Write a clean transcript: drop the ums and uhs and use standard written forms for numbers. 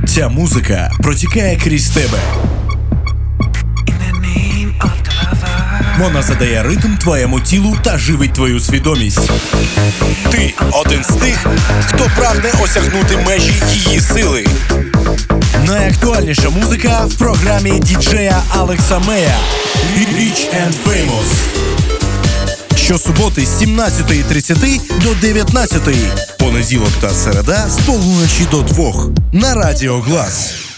Ця музика протікає крізь тебе. Вона задає ритм твоєму тілу та живить твою свідомість. Ти один з тих, хто прагне осягнути межі її сили. Найактуальніша музика в програмі діджея Алекса Мея Rich and Famous. Щосуботи з 17:30 до 19:00. Понеділок та середа з полуночі до 2:00 на Радіо Глас.